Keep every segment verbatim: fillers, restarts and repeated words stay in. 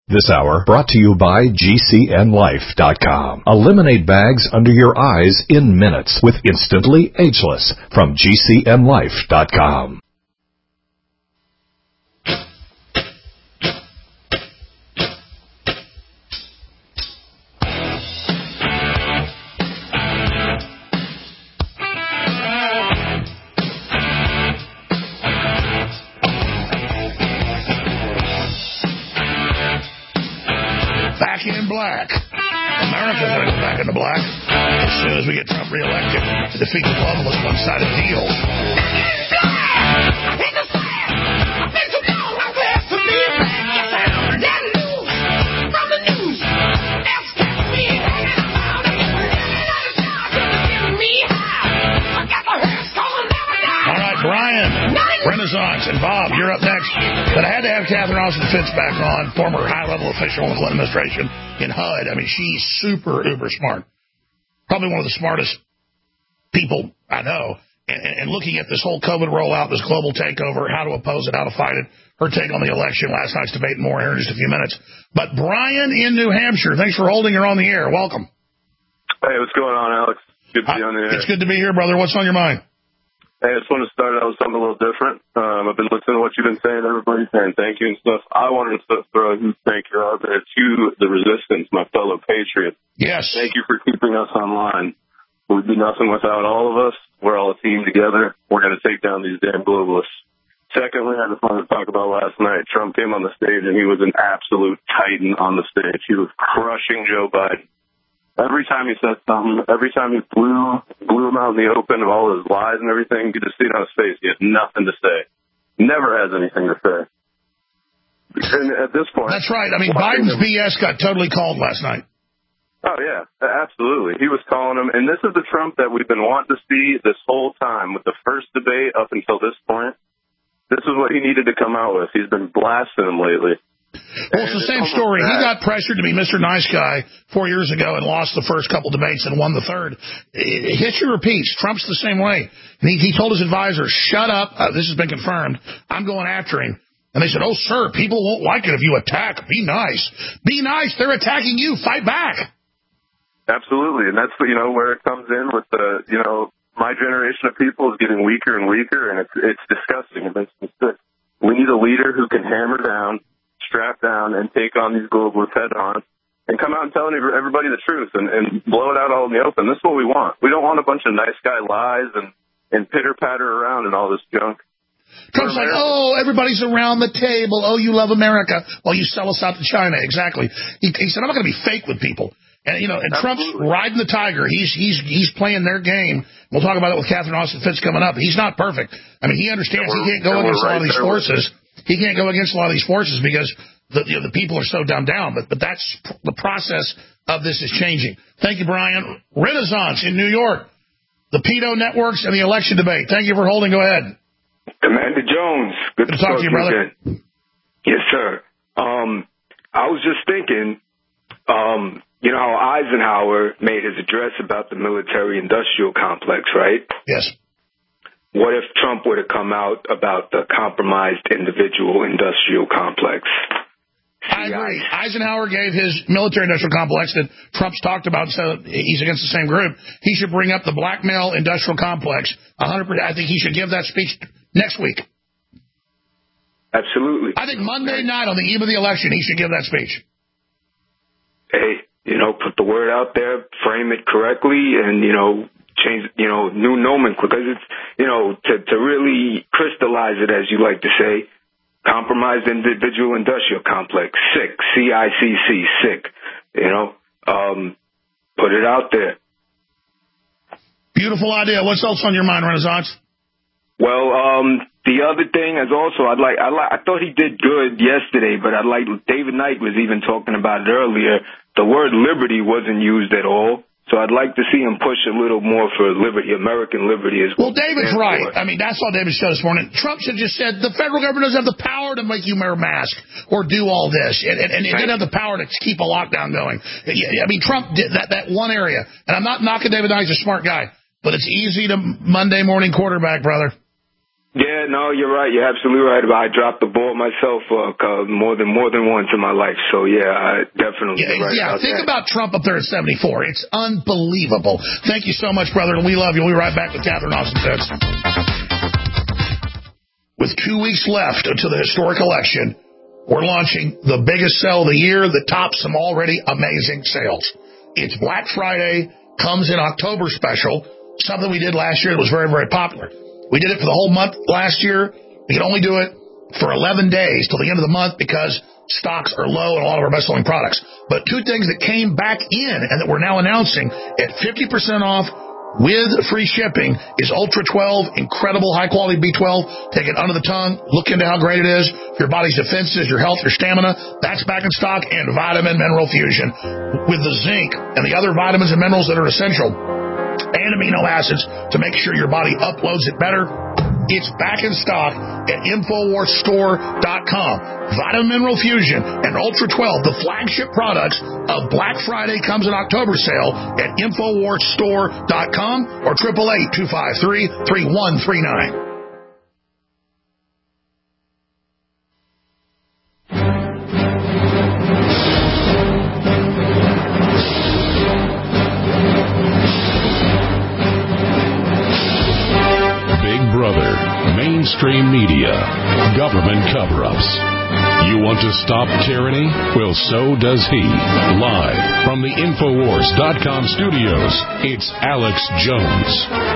This hour brought to you by G C N Life dot com. Eliminate bags under your eyes in minutes with Instantly Ageless from G C N Life dot com. Black. America's going to go back into black as soon as we get Trump reelected to defeat the globalists one-sided deal. All right, Brian, Renaissance, and Bob, you're up next. But I had to have Catherine Austin Fitts back on, former high-level official in the Clinton administration in H U D. I mean, she's super, uber smart. Probably one of the smartest people I know. And, and looking at this whole COVID rollout, this global takeover, how to oppose it, how to fight it, her take on the election, last night's debate, and more here in just a few minutes. But Brian in New Hampshire, thanks for holding her on the air. Welcome. Hey, what's going on, Alex? Good to be on the air. It's good to be here, brother. What's on your mind? Hey, I just want to start out with something a little different. Um, I've been listening to what you've been saying, everybody saying thank you and stuff. I wanted to throw a huge thank you out there to the resistance, my fellow patriots. Yes. Thank you for keeping us online. We'd be nothing without all of us. We're all a team together. We're going to take down these damn globalists. Secondly, I just wanted to talk about last night. Trump came on the stage, and he was an absolute titan on the stage. He was crushing Joe Biden. Every time he said something, every time he blew, blew him out in the open of all his lies and everything, you could just see it on his face. He had nothing to say. Never has anything to say. And at this point... That's right. I mean, Biden's B S got totally called last night. Oh, yeah, absolutely. He was calling him. And this is the Trump that we've been wanting to see this whole time with the first debate up until this point. This is what he needed to come out with. He's been blasting him lately. Well, it's the same story. He got pressured to be Mister Nice Guy four years ago and lost the first couple debates and won the third. History repeats. Trump's the same way. And he, he told his advisor, shut up. Uh, this has been confirmed. I'm going after him. And they said, oh, sir, people won't like it if you attack. Be nice. Be nice. They're attacking you. Fight back. Absolutely. And that's, you know, where it comes in with the, you know, my generation of people is getting weaker and weaker, and it's, it's disgusting. It makes me sick. We need a leader who can hammer down, strap down, and take on these globalists head on, and come out and tell everybody the truth and, and blow it out all in the open. This is what we want. We don't want a bunch of nice guy lies and, and pitter-patter around and all this junk. Trump's like, oh, everybody's around the table. Oh, you love America. Well, you sell us out to China. Exactly. He, he said, I'm not going to be fake with people. And, you know, and Absolutely. Trump's riding the tiger. He's he's he's playing their game. We'll talk about it with Catherine Austin Fitts coming up. He's not perfect. I mean, he understands he can't go against right a lot of these forces. He can't go against a lot of these forces because the, you know, the people are so dumbed down. But but that's the process of this is changing. Thank you, Brian. Renaissance in New York. The Pedo networks and the election debate. Thank you for holding. Go ahead. Commander Jones. Good, Good to talk, talk to you, brother. Again. Yes, sir. Um, I was just thinking, um, you know how Eisenhower made his address about the military-industrial complex, right? Yes. What if Trump were to come out about the compromised individual-industrial complex? I agree. Eisenhower gave his military-industrial complex that Trump's talked about, so he's against the same group. He should bring up the blackmail industrial complex. one hundred percent. I think he should give that speech next week. Absolutely. I think Monday night on the eve of the election, he should give that speech. Hey, you know, put the word out there, frame it correctly, and, you know, change, you know, new nomenclature, because it's, you know, to, to really crystallize it, as you like to say, compromised individual industrial complex, sick, C I C C, sick, you know, um, put it out there. Beautiful idea. What's else on your mind, Renaissance? Well, um, the other thing is also, I'd like, I like, I thought he did good yesterday, but I'd like, David Knight was even talking about it earlier. The word liberty wasn't used at all. So I'd like to see him push a little more for liberty, American liberty as well. Well, David's right. I mean, that's all David said this morning. Trump should have just said the federal government doesn't have the power to make you wear a mask or do all this. And, and, and it didn't have the power to keep a lockdown going. I mean, Trump did that, that one area. And I'm not knocking David Knight. He's a smart guy. But it's easy to Monday morning quarterback, brother. Yeah, no, you're right. You're absolutely right. I dropped the ball myself uh, more than more than once in my life. So, yeah, I definitely yeah, right yeah about think that. about Trump up there at seventy-four. It's unbelievable. Thank you so much, brother, and we love you. We'll be right back with Catherine Austin Fitts. With two weeks left until the historic election, we're launching the biggest sale of the year that tops some already amazing sales. It's Black Friday, comes in October special, something we did last year that was very, very popular. We did it for the whole month last year. We could only do it for eleven days till the end of the month because stocks are low in a lot of our best-selling products. But two things that came back in and that we're now announcing at fifty percent off with free shipping is Ultra twelve, incredible high-quality B twelve. Take it under the tongue. Look into how great it is for your body's defenses, your health, your stamina. That's back in stock. And Vitamin Mineral Fusion with the zinc and the other vitamins and minerals that are essential and amino acids to make sure your body uploads it better. It's back in stock at Infowars Store dot com. Vitamin Mineral Fusion and Ultra twelve, the flagship products of Black Friday comes in October sale at Infowars Store dot com or eight eight eight, two five three, three one three nine. Mainstream media, government cover-ups. You want to stop tyranny? Well, so does he. Live from the Infowars dot com studios, it's Alex Jones.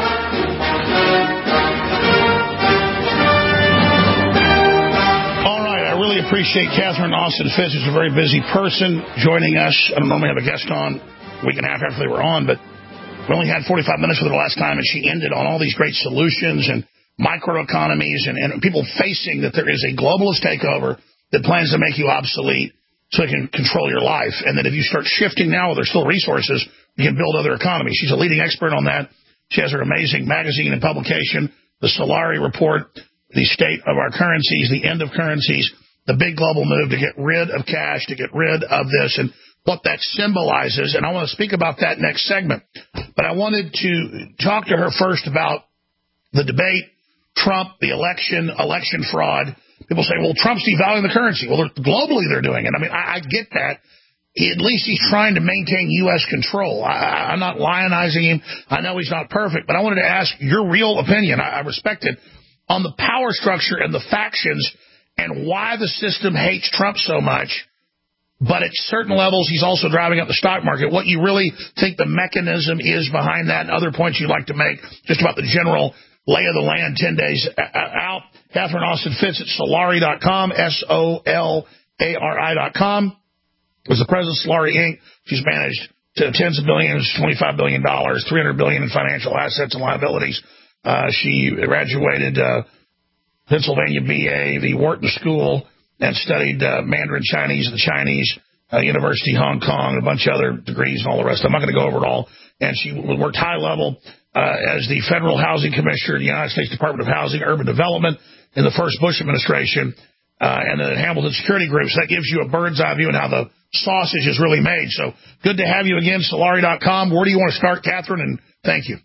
All right, I really appreciate Catherine Austin Fitts, who's a very busy person, joining us. I don't normally have a guest on a week and a half after they were on, but we only had forty-five minutes with her last time, and she ended on all these great solutions and microeconomies and, and people facing that there is a globalist takeover that plans to make you obsolete so it can control your life. And that if you start shifting now, while there's still resources, you can build other economies. She's a leading expert on that. She has her amazing magazine and publication, the Solari Report, the state of our currencies, the end of currencies, the big global move to get rid of cash, to get rid of this, and what that symbolizes. And I want to speak about that next segment. But I wanted to talk to her first about the debate, Trump, the election, election fraud. People say, well, Trump's devaluing the currency. Well, they're, globally they're doing it. I mean, I, I get that. He, at least he's trying to maintain U S control. I, I'm not lionizing him. I know he's not perfect, but I wanted to ask your real opinion. I, I respect it on the power structure and the factions and why the system hates Trump so much. But at certain levels, he's also driving up the stock market. What you really think the mechanism is behind that, and other points you'd like to make just about the general lay of the land ten days out. Catherine Austin Fitts at Solari dot com, S O L A R I dot com. Was the president of Solari Incorporated. She's managed to tens of billions, twenty-five billion dollars, three hundred billion dollars in financial assets and liabilities. Uh, she graduated uh, Pennsylvania B A, the Wharton School, and studied uh, Mandarin Chinese at the Chinese uh, University, Hong Kong, and a bunch of other degrees and all the rest. I'm not going to go over it all. And she worked high level uh, as the Federal Housing Commissioner in the United States Department of Housing, Urban Development in the first Bush administration, uh, and then at Hamilton Security Group. So that gives you a bird's eye view on how the sausage is really made. So good to have you again, Solari dot com. Where do you want to start, Catherine? And thank you.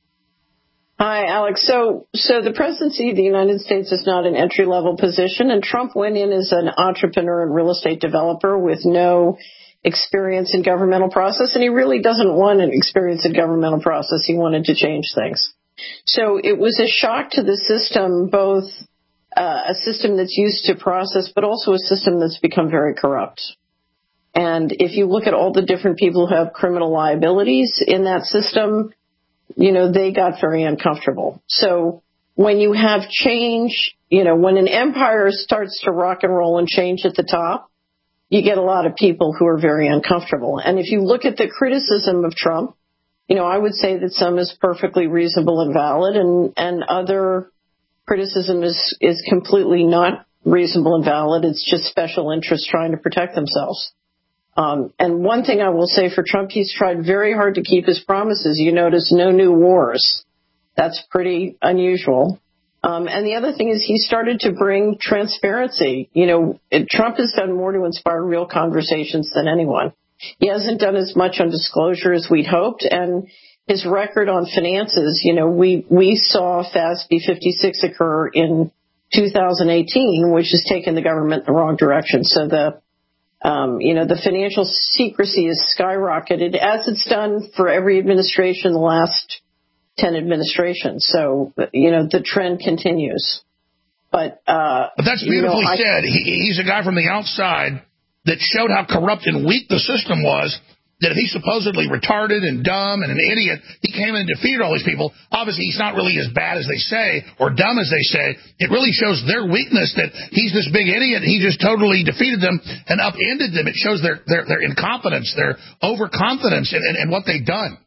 Hi, Alex. So, so the presidency of the United States is not an entry-level position, and Trump went in as an entrepreneur and real estate developer with no experience in governmental process, and he really doesn't want an experience in governmental process. He wanted to change things. So it was a shock to the system, both uh, a system that's used to process, but also a system that's become very corrupt. And if you look at all the different people who have criminal liabilities in that system, you know, they got very uncomfortable. So when you have change, you know, when an empire starts to rock and roll and change at the top, you get a lot of people who are very uncomfortable. And if you look at the criticism of Trump, you know, I would say that some is perfectly reasonable and valid, and, and other criticism is, is completely not reasonable and valid. It's just special interests trying to protect themselves. Um, and one thing I will say for Trump, he's tried very hard to keep his promises. You notice no new wars. That's pretty unusual. Um, and the other thing is he started to bring transparency. You know, it, Trump has done more to inspire real conversations than anyone. He hasn't done as much on disclosure as we'd hoped. And his record on finances, you know, we, we saw FASB fifty-six occur in two thousand eighteen, which has taken the government in the wrong direction. So the, um, you know, the financial secrecy has skyrocketed, as it's done for every administration in the last ten administrations. So, you know, the trend continues. But, uh, but that's beautifully you know, I, said. He, he's a guy from the outside that showed how corrupt and weak the system was, that if he's supposedly retarded and dumb and an idiot, he came in and defeated all these people. Obviously, he's not really as bad as they say or dumb as they say. It really shows their weakness that he's this big idiot. He just totally defeated them and upended them. It shows their their, their incompetence, their overconfidence in, in, in what they've done.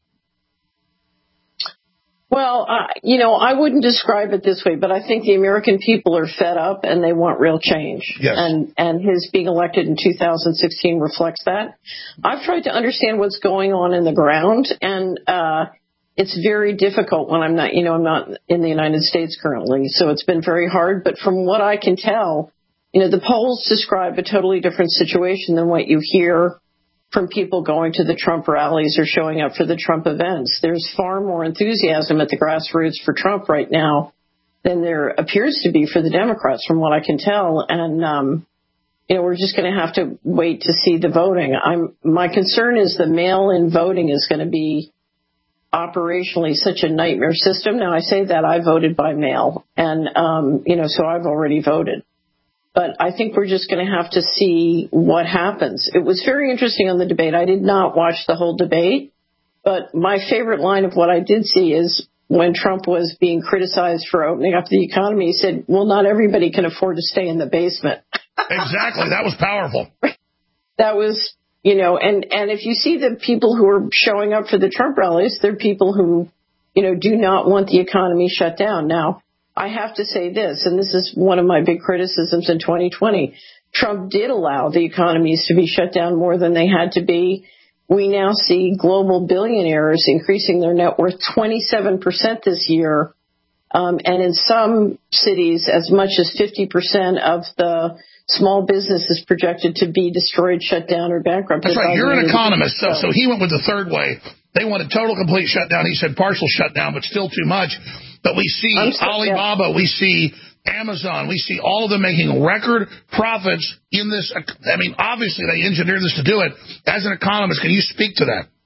Well, uh, you know, I wouldn't describe it this way, but I think the American people are fed up and they want real change. Yes. And, and his being elected in two thousand sixteen reflects that. I've tried to understand what's going on in the ground, and uh, it's very difficult when I'm not, you know, I'm not in the United States currently, so it's been very hard. But from what I can tell, you know, the polls describe a totally different situation than what you hear from people going to the Trump rallies or showing up for the Trump events. There's far more enthusiasm at the grassroots for Trump right now than there appears to be for the Democrats, from what I can tell. And, um, you know, we're just going to have to wait to see the voting. I'm, my concern is the mail-in voting is going to be operationally such a nightmare system. Now, I say that I voted by mail, and, um, you know, so I've already voted. But I think we're just going to have to see what happens. It was very interesting on the debate. I did not watch the whole debate, but my favorite line of what I did see is when Trump was being criticized for opening up the economy, he said, well, not everybody can afford to stay in the basement. Exactly. That was powerful. That was, you know, and, and if you see the people who are showing up for the Trump rallies, they're people who, you know, do not want the economy shut down. Now, I have to say this, and this is one of my big criticisms in twenty twenty. Trump did allow the economies to be shut down more than they had to be. We now see global billionaires increasing their net worth twenty-seven percent this year, um, and in some cities, as much as fifty percent of the small business is projected to be destroyed, shut down, or bankrupt. That's right. You're an economist, so, so he went with the third way. They wanted total, complete shutdown. He said partial shutdown, but still too much. But we see so, Alibaba, yeah. we see Amazon, we see all of them making record profits in this. I mean, obviously they engineered this to do it. As an economist, can you speak to that?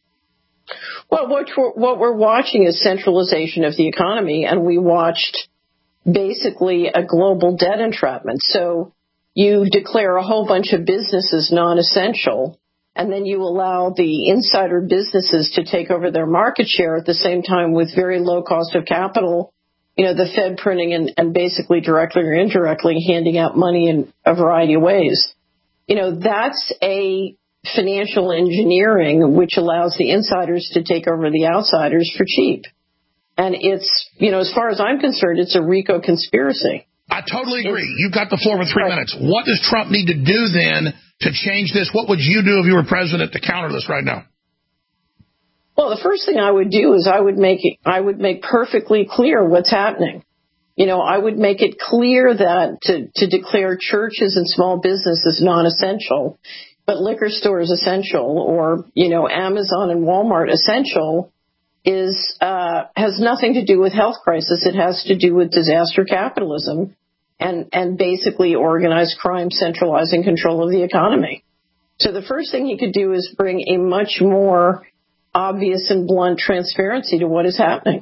Well, what we're, what we're watching is centralization of the economy, and we watched basically a global debt entrapment. So you declare a whole bunch of businesses non-essential, and then you allow the insider businesses to take over their market share at the same time with very low cost of capital, you know, the Fed printing and, and basically directly or indirectly handing out money in a variety of ways. You know, that's a financial engineering which allows the insiders to take over the outsiders for cheap. And it's, you know, as far as I'm concerned, it's a RICO conspiracy. I totally agree. You've got the floor for three right. minutes. What does Trump need to do then to change this? What would you do if you were president to counter this right now? Well, the first thing I would do is I would make it, I would make perfectly clear what's happening. You know, I would make it clear that to, to declare churches and small businesses non-essential, but liquor stores essential, or, you know, Amazon and Walmart essential, is uh, has nothing to do with health crisis. It has to do with disaster capitalism and, and basically organized crime centralizing control of the economy. So the first thing he could do is bring a much more obvious and blunt transparency to what is happening.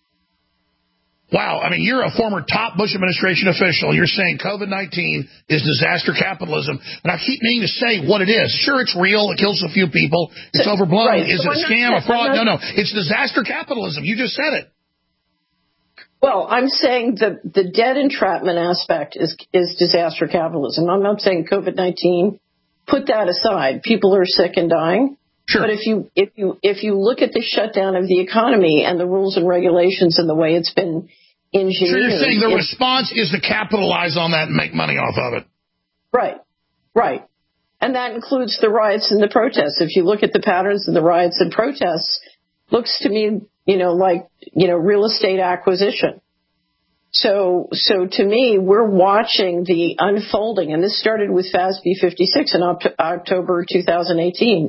Wow. I mean, you're a former top Bush administration official. You're saying COVID nineteen is disaster capitalism. And I keep meaning to say what it is. Sure, it's real. It kills a few people. It's so, overblown. Right. Is so it a scam, not, a fraud? Not, no, no. It's disaster capitalism. You just said it. Well, I'm saying the, the debt entrapment aspect is, is disaster capitalism. I'm not saying COVID nineteen. Put that aside. People are sick and dying. Sure. But if you if you if you look at the shutdown of the economy and the rules and regulations and the way it's been engineered, so you're saying the response is to capitalize on that and make money off of it. Right, right, and that includes the riots and the protests. If you look at the patterns of the riots and protests, looks to me, you know, like you know, real estate acquisition. So, so to me, we're watching the unfolding, and this started with FASB fifty-six in October two thousand eighteen.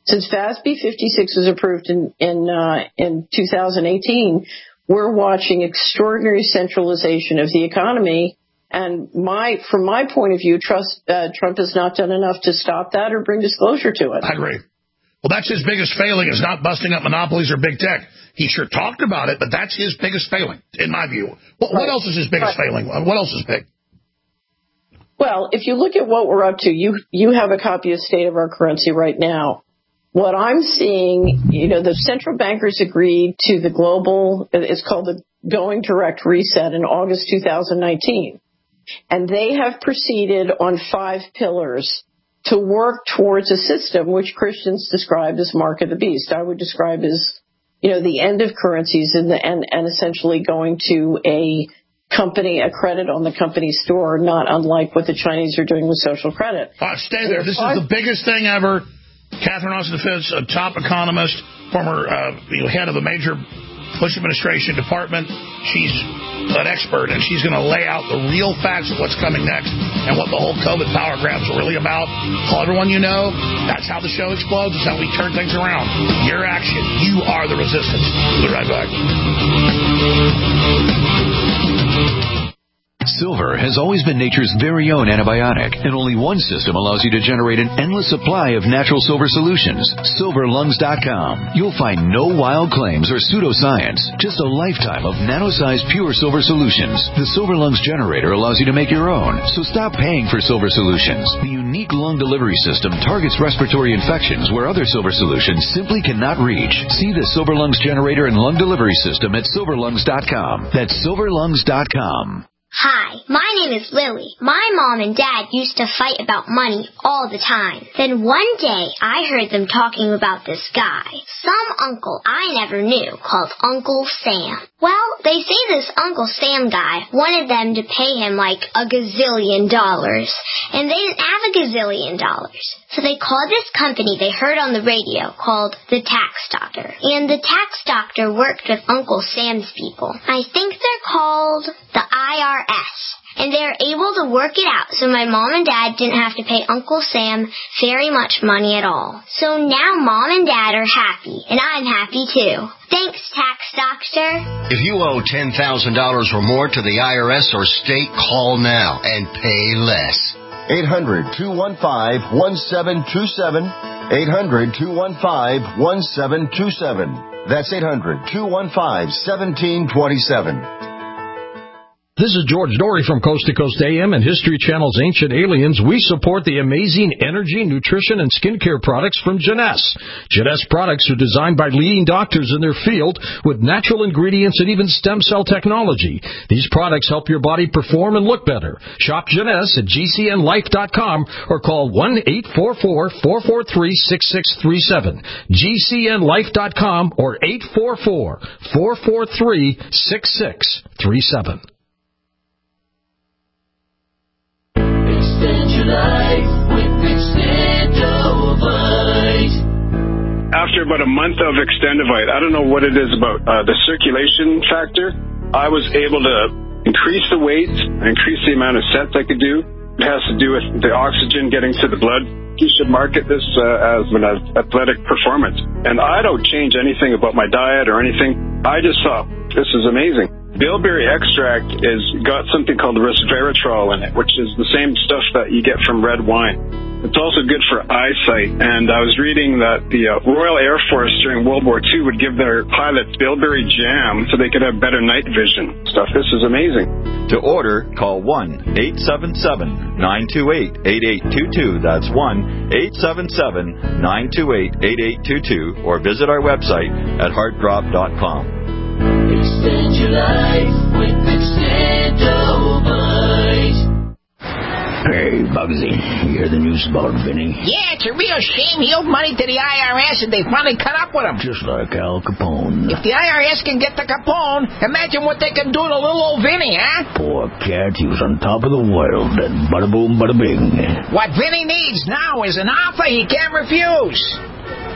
Since F A S B fifty-six was approved in in, uh, in two thousand eighteen, we're watching extraordinary centralization of the economy. And my, from my point of view, trust, uh, Trump has not done enough to stop that or bring disclosure to it. I agree. Well, that's his biggest failing, is not busting up monopolies or big tech. He sure talked about it, but that's his biggest failing, in my view. What, right. what else is his biggest right. failing? What else is big? Well, if you look at what we're up to, you you have a copy of State of Our Currency right now. What I'm seeing, you know, the central bankers agreed to the global, it's called the Going Direct Reset in August two thousand nineteen. And they have proceeded on five pillars to work towards a system which Christians describe as Mark of the Beast. I would describe as, you know, the end of currencies and, the, and, and essentially going to a company, a credit on the company store, not unlike what the Chinese are doing with social credit. Uh, stay there. This is the biggest thing ever. Catherine Austin Fitts, a top economist, former uh, you know, head of the major Bush administration department. She's an expert, and she's going to lay out the real facts of what's coming next and what the whole COVID power grabs are really about. Call everyone you know. That's how the show explodes. That's how we turn things around. Your action. You are the resistance. We'll be right back. Silver has always been nature's very own antibiotic, and only one system allows you to generate an endless supply of natural silver solutions. silver lungs dot com. You'll find no wild claims or pseudoscience, just a lifetime of nano-sized pure silver solutions. The Silver Lungs generator allows you to make your own, so stop paying for silver solutions. The unique lung delivery system targets respiratory infections where other silver solutions simply cannot reach. See the Silver Lungs generator and lung delivery system at silver lungs dot com. That's silver lungs dot com. Hi, my name is Lily. My mom and dad used to fight about money all the time. Then one day, I heard them talking about this guy, some uncle I never knew, called Uncle Sam. Well, they say this Uncle Sam guy wanted them to pay him like a gazillion dollars, and they didn't have a gazillion dollars. So they called this company they heard on the radio called the Tax Doctor. And the Tax Doctor worked with Uncle Sam's people. I think they're called the I R S. And they're able to work it out so my mom and dad didn't have to pay Uncle Sam very much money at all. So now mom and dad are happy, and I'm happy too. Thanks, Tax Doctor. If you owe ten thousand dollars or more to the I R S or state, call now and pay less. eight hundred, two one five, one seven two seven. eight hundred, two one five, one seven two seven. That's eight hundred, two one five, one seven two seven. This is George Dory from Coast to Coast A M and History Channel's Ancient Aliens. We support the amazing energy, nutrition, and skincare products from Jeunesse. Jeunesse products are designed by leading doctors in their field with natural ingredients and even stem cell technology. These products help your body perform and look better. Shop Jeunesse at G C N life dot com or call one eight four four, four four three, six six three seven. G C N life dot com or eight four four, four four three, six six three seven. Extend your life with Extendovite. After about a month of Extendovite, I don't know what it is about uh, the circulation factor, I was able to increase the weight, increase the amount of sets I could do. It has to do with the oxygen getting to the blood. You should market this uh, as an athletic performance. And I don't change anything about my diet or anything. I just thought, this is amazing. Bilberry extract is got something called resveratrol in it, which is the same stuff that you get from red wine. It's also good for eyesight, and I was reading that the uh, Royal Air Force during World War Two would give their pilots bilberry jam so they could have better night vision. Stuff. This is amazing. To order, call one eight seven seven, nine two eight, eight eight two two. That's one eight seven seven, nine two eight, eight eight two two, or visit our website at heart drop dot com. Extend your life with Extendovite. Hey, Bugsy, you hear the news about Vinny? Yeah, it's a real shame. He owed money to the I R S and they finally cut up with him. Just like Al Capone. If the I R S can get to Capone, imagine what they can do to little old Vinny, huh? Poor cat, he was on top of the world, and bada boom, bada bing. What Vinny needs now is an offer he can't refuse.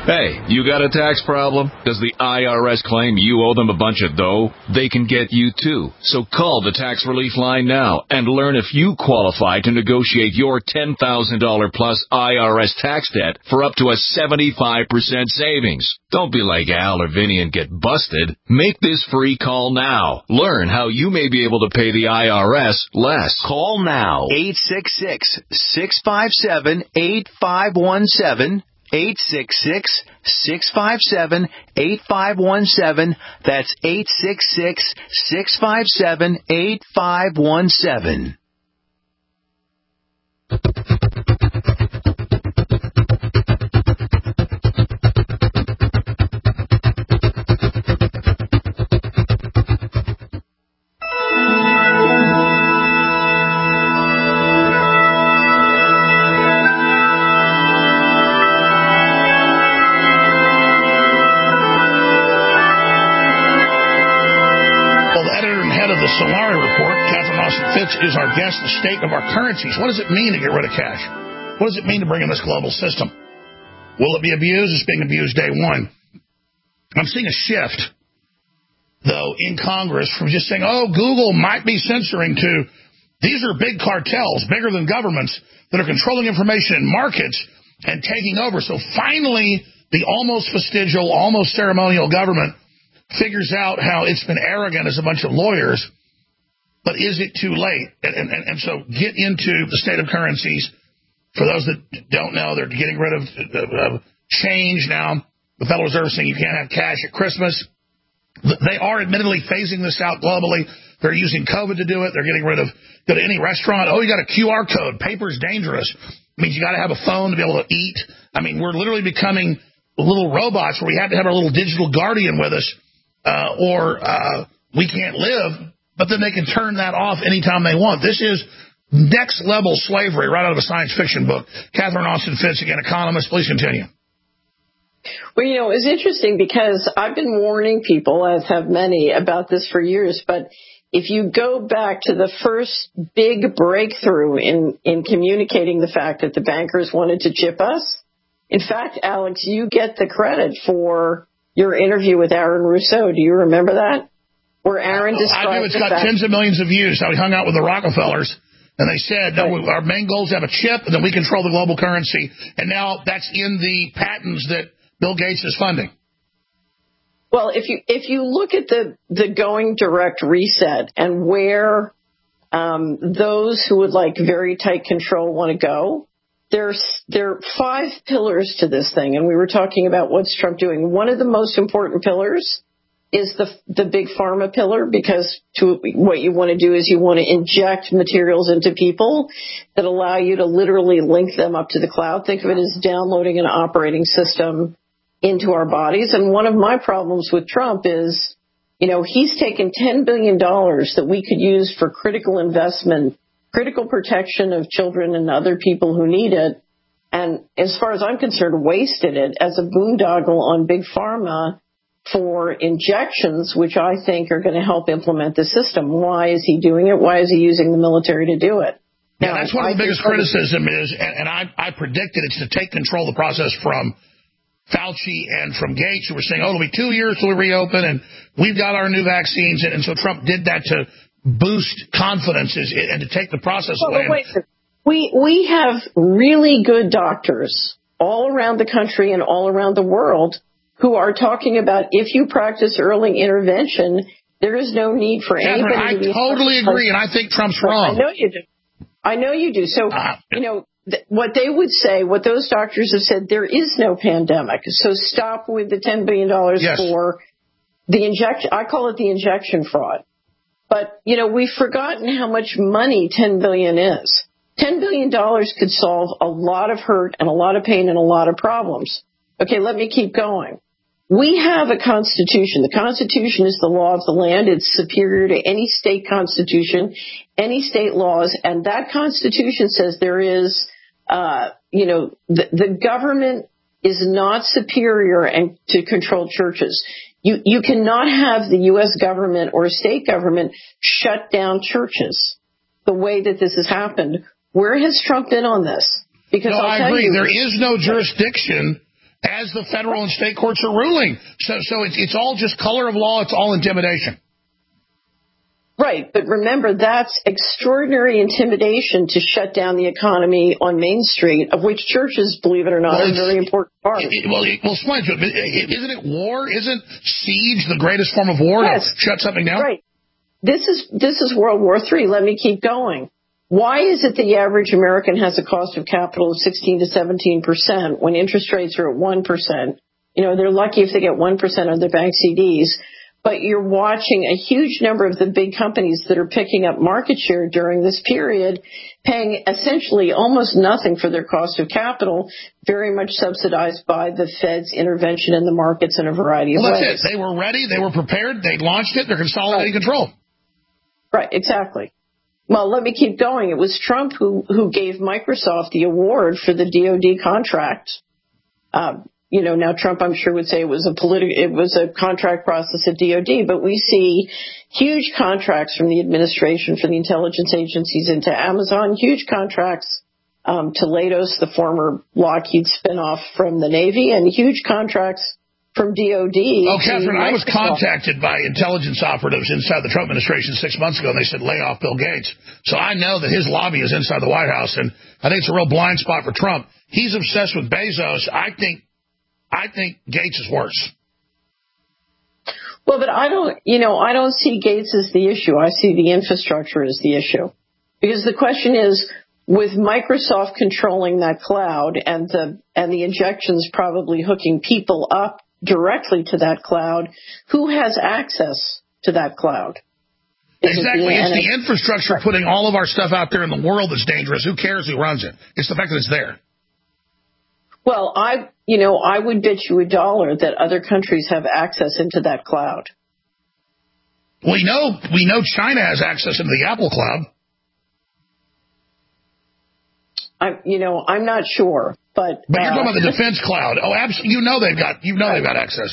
Hey, you got a tax problem? Does the I R S claim you owe them a bunch of dough? They can get you too. So call the Tax Relief Line now and learn if you qualify to negotiate your ten thousand dollars plus I R S tax debt for up to a seventy-five percent savings. Don't be like Al or Vinny and get busted. Make this free call now. Learn how you may be able to pay the I R S less. Call now. eight six six, six five seven, eight five one seven. eight six six, six five seven, eight five one seven. That's eight six six, six five seven, eight five one seven. Solari Report, Catherine Austin Fitz is our guest. The state of our currencies. What does it mean to get rid of cash? What does it mean to bring in this global system? Will it be abused? It's being abused day one. I'm seeing a shift, though, in Congress from just saying, oh, Google might be censoring to these are big cartels, bigger than governments, that are controlling information in markets and taking over. So finally, the almost vestigial, almost ceremonial government figures out how it's been arrogant as a bunch of lawyers. But is it too late? And, and, and so get into the state of currencies. For those that don't know, they're getting rid of uh, change now. The Federal Reserve is saying you can't have cash at Christmas. They are admittedly phasing this out globally. They're using COVID to do it. They're getting rid of, go to any restaurant. Oh, you got a Q R code. Paper's dangerous. It means you got to have a phone to be able to eat. I mean, we're literally becoming little robots where we have to have our little digital guardian with us, uh, or uh, we can't live. But then they can turn that off anytime they want. This is next level slavery right out of a science fiction book. Catherine Austin Fitz, again, economist. Please continue. Well, you know, it's interesting because I've been warning people, as have many, about this for years. But if you go back to the first big breakthrough in, in communicating the fact that the bankers wanted to chip us, in fact, Alex, you get the credit for your interview with Aaron Rousseau. Do you remember that? Where Aaron described I do. It's got tens of millions of views. How he hung out with the Rockefellers, and they said, no, our main goal is to have a chip, and then we control the global currency. And now that's in the patents that Bill Gates is funding. Well, if you if you look at the, the going direct reset and where um, those who would like very tight control want to go, there's there are five pillars to this thing. And we were talking about what's Trump doing. One of the most important pillars is the the big pharma pillar, because to, what you want to do is you want to inject materials into people that allow you to literally link them up to the cloud. Think of it as downloading an operating system into our bodies. And one of my problems with Trump is, you know, he's taken ten billion dollars that we could use for critical investment, critical protection of children and other people who need it, and as far as I'm concerned, wasted it as a boondoggle on big pharma for injections, which I think are going to help implement the system. Why is he doing it? Why is he using the military to do it? Yeah, now, that's one of the I biggest criticism is, and, and I, I predicted it's to take control of the process from Fauci and from Gates, who were saying, oh, it'll be two years till we reopen, and we've got our new vaccines. And, and so Trump did that to boost confidence and to take the process well, away. Wait, we, we have really good doctors all around the country and all around the world who are talking about if you practice early intervention, there is no need for Catherine, anybody I to be totally agree, and I think Trump's wrong. I know you do. I know you do. So, uh, you know, th- what they would say, what those doctors have said, there is no pandemic. So stop with the ten billion dollars yes. for the injection. I call it the injection fraud. But, you know, we've forgotten how much money ten billion dollars is. ten billion dollars could solve a lot of hurt and a lot of pain and a lot of problems. Okay, let me keep going. We have a constitution. The Constitution is the law of the land. It's superior to any state constitution, any state laws. And that Constitution says there is, uh, you know, the, the government is not superior and to control churches. You, you cannot have the U S government or state government shut down churches the way that this has happened. Where has Trump been on this? Because no, I'll I tell agree. You, there is no jurisdiction as the federal and state courts are ruling. So, so it's, it's all just color of law. It's all intimidation. Right, but remember, that's extraordinary intimidation to shut down the economy on Main Street, of which churches, believe it or not, well, are a very important part. It, well, it, well, explain to it. Isn't it war? Isn't siege the greatest form of war yes. to shut something down? Right. This is this is World War Three. Let me keep going. Why is it the average American has a cost of capital of sixteen to seventeen percent when interest rates are at one percent? You know, they're lucky if they get one percent on their bank C Ds. But you're watching a huge number of the big companies that are picking up market share during this period, paying essentially almost nothing for their cost of capital, very much subsidized by the Fed's intervention in the markets in a variety of well, ways. That's it. They were ready. They were prepared. They launched it. They're consolidating right. control. Right, exactly. Well, let me keep going. It was Trump who, who gave Microsoft the award for the D O D contract. Um, You know, now Trump, I'm sure, would say it was a politi- it was a contract process at D O D, but we see huge contracts from the administration for the intelligence agencies into Amazon, huge contracts um, to Leidos, the former Lockheed spinoff from the Navy, and huge contracts from D O D. Oh, Catherine, I was contacted by intelligence operatives inside the Trump administration six months ago, and they said, lay off Bill Gates. So I know that his lobby is inside the White House, and I think it's a real blind spot for Trump. He's obsessed with Bezos. I think I think Gates is worse. Well, but I don't, you know, I don't see Gates as the issue. I see the infrastructure as the issue. Because the question is, with Microsoft controlling that cloud and the and the injections probably hooking people up directly to that cloud, who has access to that cloud? Is exactly. It the, it's the infrastructure putting all of our stuff out there in the world that's dangerous. Who cares who runs it? It's the fact that it's there. Well, I, you know, I would bet you a dollar that other countries have access into that cloud. We know, we know China has access into the Apple cloud. I, you know, I'm not sure, but. But you're uh, talking about the defense cloud. Oh, absolutely. You know they've got, you know right. they've got access.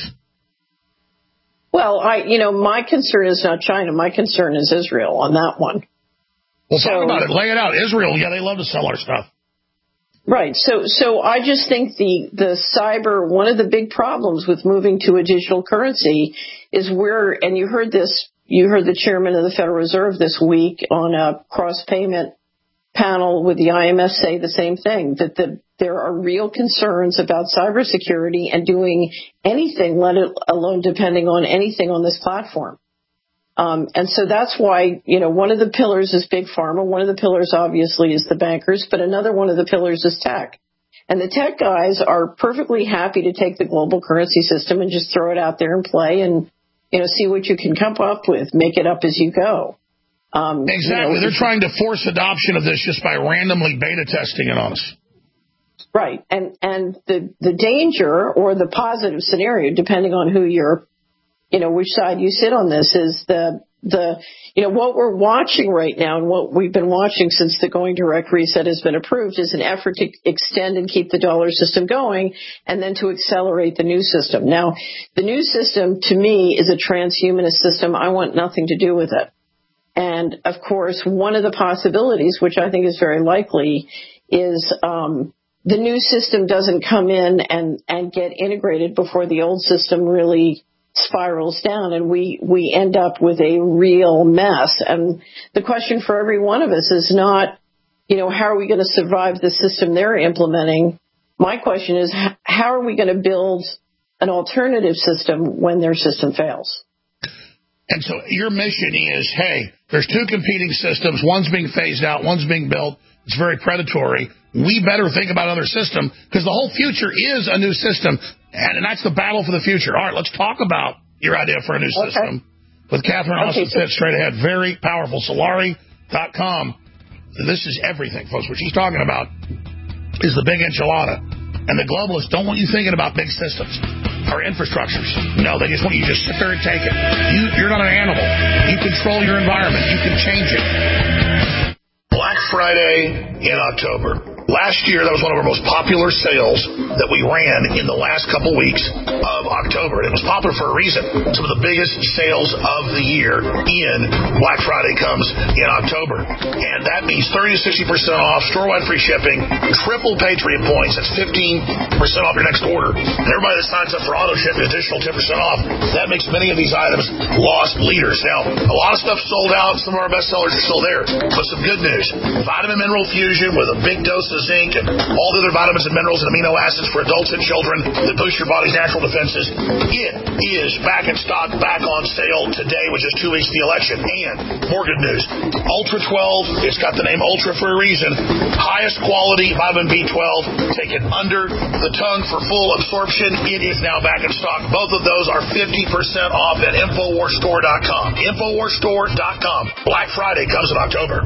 Well, I, you know, my concern is not China. My concern is Israel on that one. Well, so, talk about it. Lay it out. Israel, yeah, they love to sell our stuff. Right. So, so I just think the, the cyber, one of the big problems with moving to a digital currency is where, and you heard this, you heard the chairman of the Federal Reserve this week on a cross payment panel with the I M F say the same thing, that the, there are real concerns about cybersecurity and doing anything, let it alone depending on anything on this platform. Um, and so that's why, you know, one of the pillars is big pharma. One of the pillars, obviously, is the bankers. But another one of the pillars is tech. And the tech guys are perfectly happy to take the global currency system and just throw it out there and play and, you know, see what you can come up with. Make it up as you go. Um, exactly. You know, they're trying to force adoption of this just by randomly beta testing it on us. Right. And, and the, the danger or the positive scenario, depending on who you're, you know, which side you sit on this, is the, the, you know, what we're watching right now and what we've been watching since the going direct reset has been approved is an effort to extend and keep the dollar system going and then to accelerate the new system. Now, the new system to me is a transhumanist system. I want nothing to do with it. And of course, one of the possibilities, which I think is very likely, is, um, the new system doesn't come in and, and get integrated before the old system really spirals down and we, we end up with a real mess. And the question for every one of us is not, you know, how are we going to survive the system they're implementing? My question is, how are we going to build an alternative system when their system fails? And so your mission is, hey, there's two competing systems. One's being phased out. One's being built. It's very predatory. We better think about another system because the whole future is a new system. And that's the battle for the future. All right, let's talk about your idea for a new okay. system with Catherine Austin okay, so- Fitts straight ahead. Very powerful. Solari dot com. This is everything, folks. What she's talking about is the big enchilada. And the globalists don't want you thinking about big systems or infrastructures. No, they just want you to just sit there and take it. You, you're not an animal. You control your environment. You can change it. Black Friday in October. Last year, that was one of our most popular sales that we ran in the last couple weeks of October. And it was popular for a reason. Some of the biggest sales of the year in Black Friday comes in October. And that means thirty to sixty percent off, store-wide free shipping, triple Patriot points. That's fifteen percent off your next order. And everybody that signs up for auto ship, an additional ten percent off. That makes many of these items lost leaders. Now, a lot of stuff sold out. Some of our best sellers are still there. But some good news. Vitamin Mineral Fusion with a big dose of zinc and all the other vitamins and minerals and amino acids for adults and children that boost your body's natural defenses. It is back in stock, back on sale today, which is two weeks to the election. And more good news. Ultra twelve, it's got the name Ultra for a reason. Highest quality vitamin B twelve. Take it under the tongue for full absorption. It is now back in stock. Both of those are fifty percent off at Infowars Store dot com. Infowars Store dot com. Black Friday comes in October.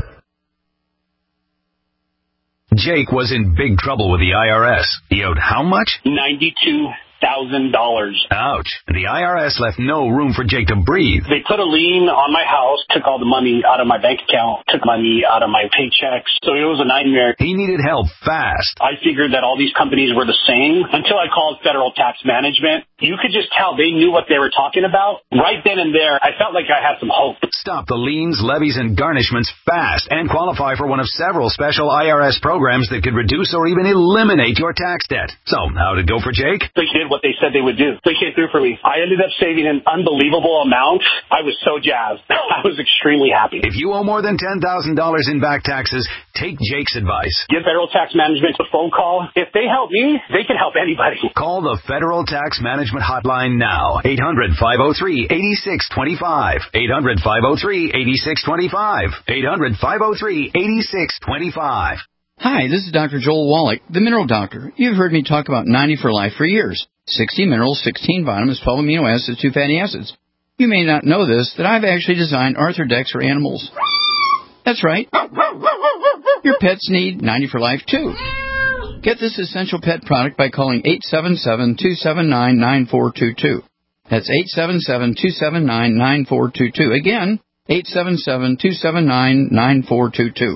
Jake was in big trouble with the I R S. He owed how much? ninety-two thousand dollars. Ouch. The I R S left no room for Jake to breathe. They put a lien on my house, took all the money out of my bank account, took money out of my paychecks. So it was a nightmare. He needed help fast. I figured that all these companies were the same until I called Federal Tax Management. You could just tell they knew what they were talking about. Right then and there, I felt like I had some hope. Stop the liens, levies, and garnishments fast and qualify for one of several special I R S programs that could reduce or even eliminate your tax debt. So, how'd it go for Jake? They did what they said they would do. They came through for me. I ended up saving an unbelievable amount. I was so jazzed. I was extremely happy. If you owe more than ten thousand dollars in back taxes, take Jake's advice. Give Federal Tax Management a phone call. If they help me, they can help anybody. Call the Federal Tax Management Hotline now. eight hundred, five oh three, eight six two five. eight hundred, five oh three, eight six two five. eight hundred, five oh three, eight six two five. Hi, this is Doctor Joel Wallach, the Mineral Doctor. You've heard me talk about ninety for Life for years. sixty minerals, sixteen vitamins, twelve amino acids, two fatty acids. You may not know this, that I've actually designed Arthrodex for animals. That's right. Your pets need ninety for Life, too. Get this essential pet product by calling eight seven seven, two seven nine, nine four two two. That's eight seven seven, two seven nine, nine four two two. Again, eight seven seven, two seven nine, nine four two two.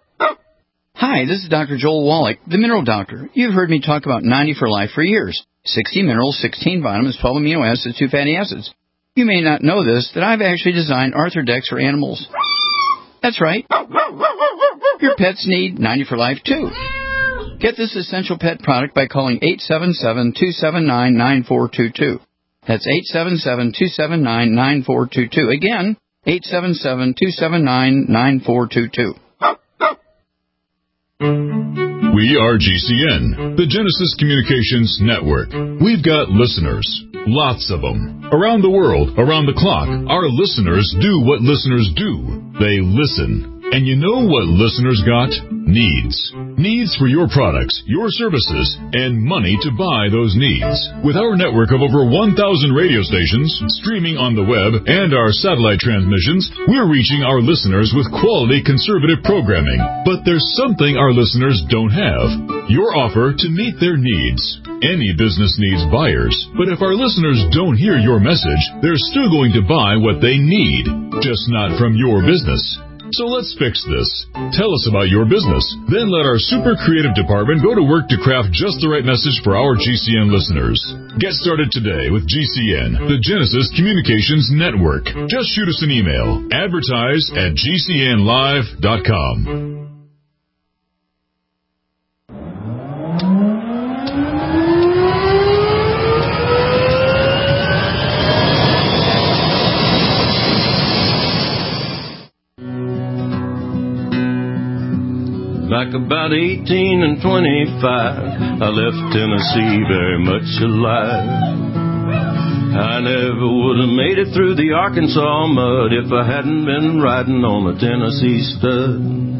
Hi, this is Doctor Joel Wallach, the Mineral Doctor. You've heard me talk about ninety for Life for years. sixty minerals, sixteen vitamins, twelve amino acids, two fatty acids. You may not know this, that I've actually designed Arthrodex for animals. That's right. Your pets need ninety for Life, too. Get this essential pet product by calling eight seven seven, two seven nine, nine four two two. That's eight seven seven, two seven nine, nine four two two. Again, eight seven seven, two seven nine, nine four two two. We are G C N, the Genesis Communications Network. We've got listeners, lots of them. Around the world, around the clock, our listeners do what listeners do. They listen. And you know what listeners got? Needs. Needs for your products, your services, and money to buy those needs. With our network of over one thousand radio stations, streaming on the web, and our satellite transmissions, we're reaching our listeners with quality conservative programming. But there's something our listeners don't have. Your offer to meet their needs. Any business needs buyers, but if our listeners don't hear your message, they're still going to buy what they need, just not from your business. So let's fix this. Tell us about your business. Then let our super creative department go to work to craft just the right message for our G C N listeners. Get started today with G C N, the Genesis Communications Network. Just shoot us an email. Advertise at G C N live dot com. Like about eighteen and twenty-five, I left Tennessee very much alive. I never would have made it through the Arkansas mud if I hadn't been riding on the Tennessee stud.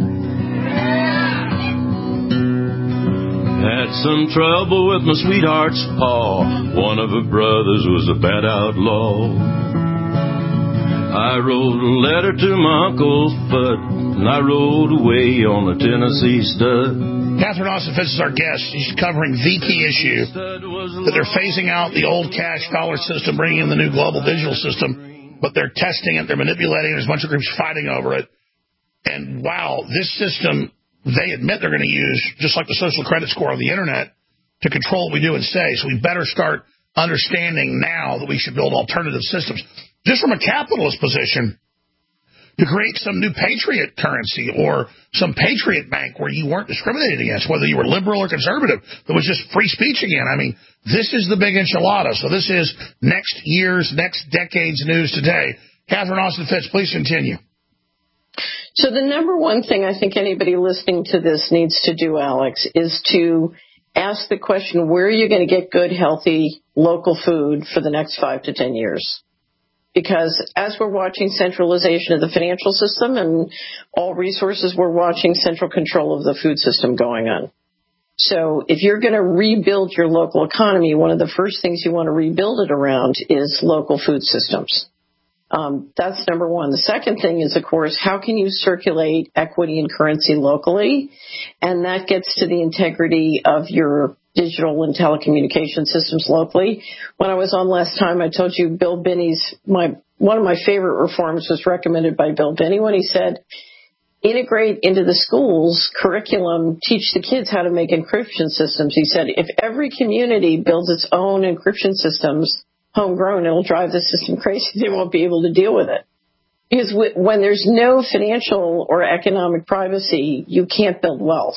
Had some trouble with my sweetheart's paw. One of her brothers was a bad outlaw. I wrote a letter to my Uncle Fudd, and I rode away on the Tennessee stud. Catherine Austin Fitz is our guest. She's covering the key issue that they're phasing out the old cash dollar system, bringing in the new global digital system, but they're testing it, they're manipulating it. There's a bunch of groups fighting over it. And wow, this system they admit they're going to use, just like the social credit score on the internet, to control what we do and say. So we better start understanding now that we should build alternative systems. Just from a capitalist position, to create some new patriot currency or some patriot bank where you weren't discriminated against, whether you were liberal or conservative. There was just free speech again. I mean, this is the big enchilada. So this is next year's, next decade's news today. Catherine Austin Fitts, please continue. So the number one thing I think anybody listening to this needs to do, Alex, is to ask the question, where are you going to get good, healthy, local food for the next five to ten years? Because as we're watching centralization of the financial system and all resources, we're watching central control of the food system going on. So if you're going to rebuild your local economy, one of the first things you want to rebuild it around is local food systems. Um, that's number one. The second thing is, of course, how can you circulate equity and currency locally? And that gets to the integrity of your digital and telecommunication systems locally. When I was on last time, I told you Bill Binney's, my, one of my favorite reforms was recommended by Bill Binney when he said, integrate into the schools curriculum, teach the kids how to make encryption systems. He said, if every community builds its own encryption systems, homegrown, it'll drive the system crazy. They won't be able to deal with it. Because when there's no financial or economic privacy, you can't build wealth.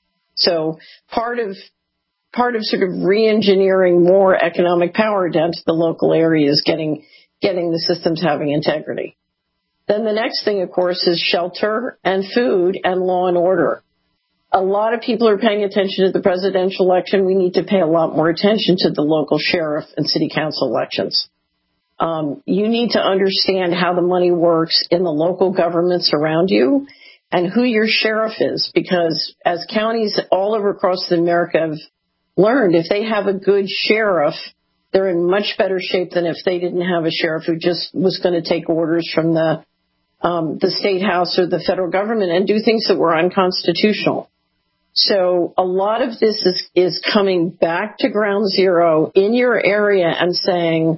So part of part of sort of re-engineering more economic power down to the local areas, getting getting the systems having integrity. Then the next thing, of course, is shelter and food and law and order. A lot of people are paying attention to the presidential election. We need to pay a lot more attention to the local sheriff and city council elections. Um, you need to understand how the money works in the local governments around you and who your sheriff is, because as counties all over across America have learned, if they have a good sheriff, they're in much better shape than if they didn't have a sheriff who just was going to take orders from the um, the state house or the federal government and do things that were unconstitutional. So a lot of this is, is coming back to ground zero in your area and saying,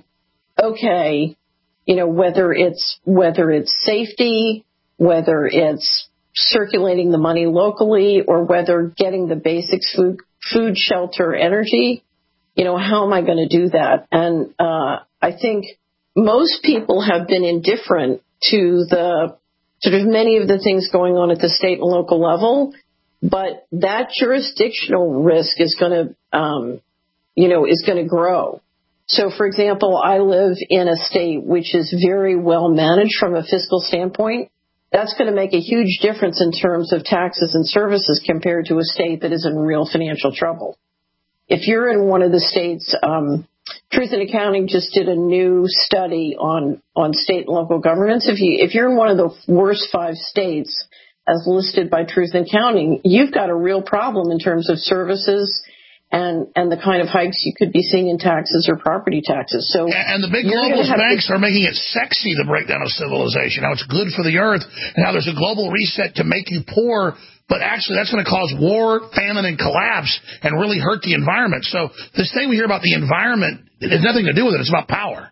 okay, you know, whether it's, whether it's safety, whether it's circulating the money locally, or whether getting the basics, food, food, shelter, energy, you know, how am I going to do that? And, uh, I think most people have been indifferent to the sort of many of the things going on at the state and local level. But that jurisdictional risk is going to, um, you know, is going to grow. So, for example, I live in a state which is very well managed from a fiscal standpoint. That's going to make a huge difference in terms of taxes and services compared to a state that is in real financial trouble. If you're in one of the states, um, Truth in Accounting just did a new study on, on state and local governments. If you, if you're in one of the worst five states, as listed by Truth in Accounting, you've got a real problem in terms of services and, and the kind of hikes you could be seeing in taxes or property taxes. So, and the big global banks to... are making it sexy, the breakdown of civilization, how it's good for the earth, and how there's a global reset to make you poor, but actually that's going to cause war, famine, and collapse and really hurt the environment. So this thing we hear about the environment, it has nothing to do with it. It's about power.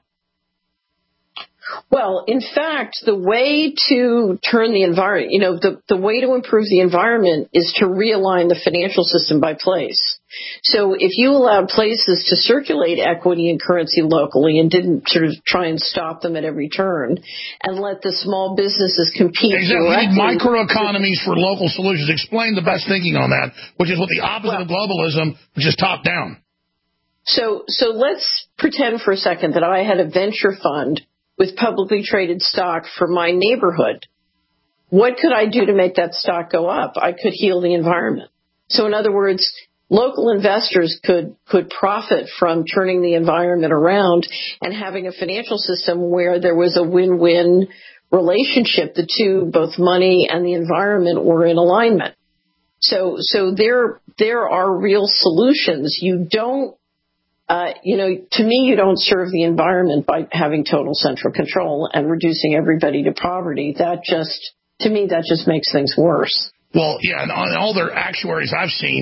Well, in fact, the way to turn the environment, you know, the, the way to improve the environment is to realign the financial system by place. So if you allowed places to circulate equity and currency locally and didn't sort of try and stop them at every turn and let the small businesses compete exactly. directly. Microeconomies for local solutions. Explain the best thinking on that, which is what the opposite well, of globalism, which is top down. So, so let's pretend for a second that I had a venture fund with publicly traded stock for my neighborhood. What could I do to make that stock go up? I could heal the environment. So in other words, local investors could, could profit from turning the environment around and having a financial system where there was a win-win relationship. The two, both money and the environment, were in alignment. So, so there, there are real solutions. You don't Uh, you know, to me, you don't serve the environment by having total central control and reducing everybody to poverty. That just, to me, that just makes things worse. Well, yeah, and all their actuaries I've seen,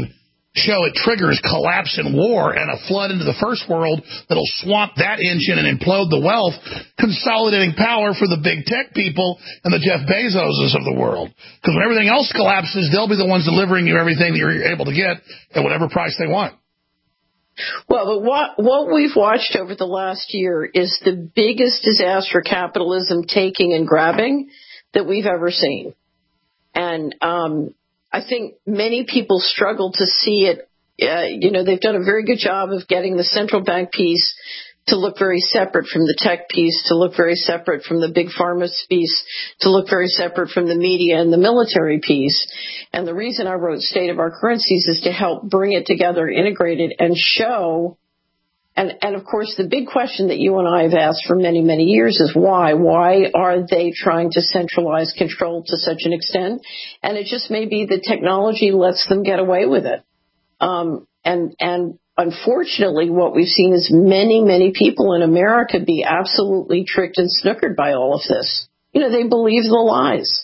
show it triggers collapse in war and a flood into the first world that'll swamp that engine and implode the wealth, consolidating power for the big tech people and the Jeff Bezoses of the world. Because when everything else collapses, they'll be the ones delivering you everything that you're able to get at whatever price they want. Well, but what, what we've watched over the last year is the biggest disaster capitalism taking and grabbing that we've ever seen. And um, I think many people struggle to see it. Uh, you know, they've done a very good job of getting the central bank piece to look very separate from the tech piece, to look very separate from the big pharma piece, to look very separate from the media and the military piece. And the reason I wrote State of Our Currencies is to help bring it together, integrate it, and show. And, and of course, the big question that you and I have asked for many, many years is why? Why are they trying to centralize control to such an extent? And it just may be the technology lets them get away with it. Um, and, and unfortunately, what we've seen is many, many people in America be absolutely tricked and snookered by all of this. You know, they believe the lies.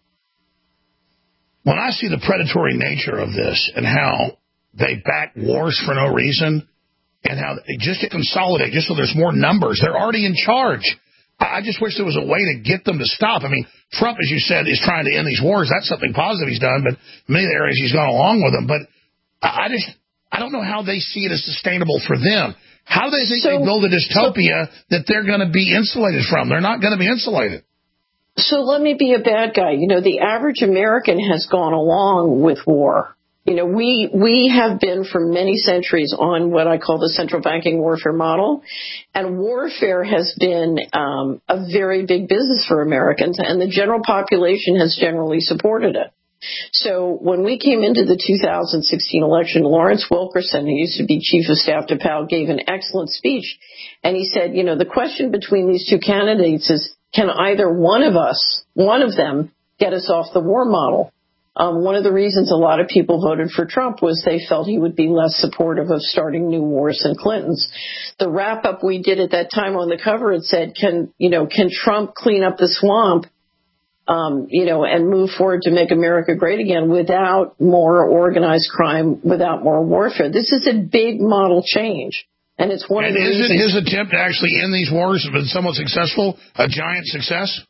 When I see the predatory nature of this and how they back wars for no reason, and how they just to consolidate, just so there's more numbers. They're already in charge. I just wish there was a way to get them to stop. I mean, Trump, as you said, is trying to end these wars. That's something positive he's done, but in many areas he's gone along with them. But I just, I don't know how they see it as sustainable for them. How do they think so, they build a dystopia so, that they're going to be insulated from? They're not going to be insulated. So let me be a bad guy. You know, the average American has gone along with war. You know, we we have been for many centuries on what I call the central banking warfare model, and warfare has been um, a very big business for Americans, and the general population has generally supported it. So when we came into the two thousand sixteen election, Lawrence Wilkerson, who used to be chief of staff to Powell, gave an excellent speech, and he said, you know, the question between these two candidates is, can either one of us, one of them, get us off the war model? Um, one of the reasons a lot of people voted for Trump was they felt he would be less supportive of starting new wars than Clinton's. The wrap-up we did at that time on the cover, it said, can, you know, can Trump clean up the swamp, um, you know, and move forward to make America great again without more organized crime, without more warfare? This is a big model change. And it's one and of the isn't reasons. His attempt to actually end these wars has been somewhat successful, a giant success?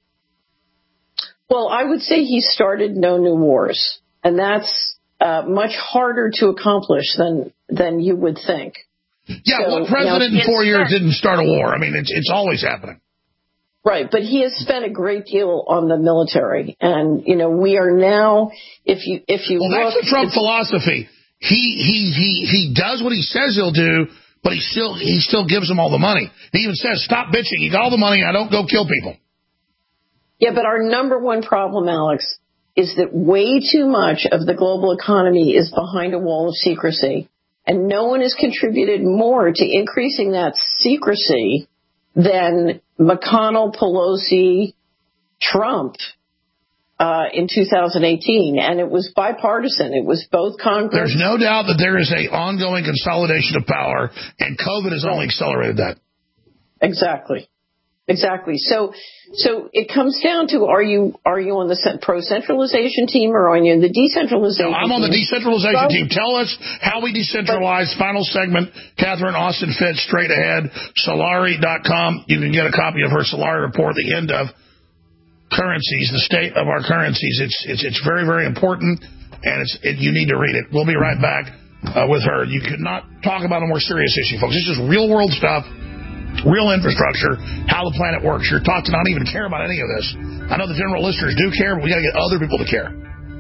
Well, I would say he started no new wars, and that's uh, much harder to accomplish than than you would think. Yeah, so, what president you know, in four years didn't start a war? I mean, it's it's always happening. Right, but he has spent a great deal on the military, and you know we are now. If you if you well, look, that's the Trump philosophy. He he he he does what he says he'll do, but he still he still gives them all the money. He even says, "Stop bitching. You got all the money. I don't go kill people." Yeah, but our number one problem, Alex, is that way too much of the global economy is behind a wall of secrecy. And no one has contributed more to increasing that secrecy than McConnell, Pelosi, Trump uh, in two thousand eighteen. And it was bipartisan. It was both Congress. There's no doubt that there is an ongoing consolidation of power, and COVID has only accelerated that. Exactly. Exactly. So, so it comes down to, are you, are you on the pro-centralization team or are you on the decentralization team? No, I'm on the decentralization team. Tell us how we decentralize. Final segment, Catherine Austin Fitts, straight ahead, Solari dot com. You can get a copy of her Solari report, the end of currencies, the state of our currencies. It's, it's, it's very, very important, and it's, it, you need to read it. We'll be right back uh, with her. You could not talk about a more serious issue, folks. This is real world stuff. Real infrastructure, how the planet works. You're taught to not even care about any of this. I know the general listeners do care, but we got to get other people to care.